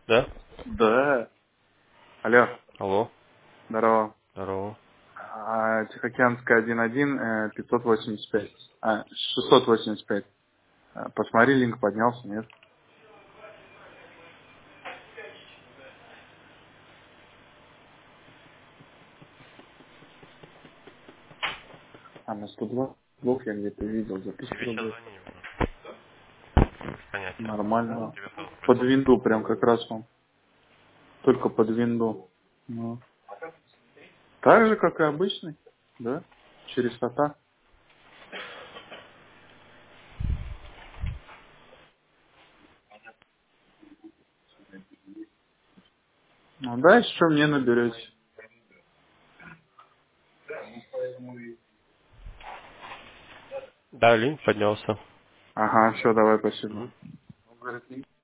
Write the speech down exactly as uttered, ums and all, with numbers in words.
Да? Да. Алло, Алло. здорово. Здорово. А, Тихоокеанская один один, э, пятьсот восемьдесят пять. А, шестьсот восемьдесят пять. А, Посмотри, линк поднялся, нет? А, на сто два блок я где-то видел за тысячу Тебе сейчас рублей. звонили уже. Понятия. Нормально. Тебе тоже Под пришло винду письмо. прям как раз он. Только под винду. Ну. Так же, как и обычный. Да? Через сота. Ну, дальше что мне наберете? Да, линк поднялся. Ага, все, давай, спасибо. Мгм.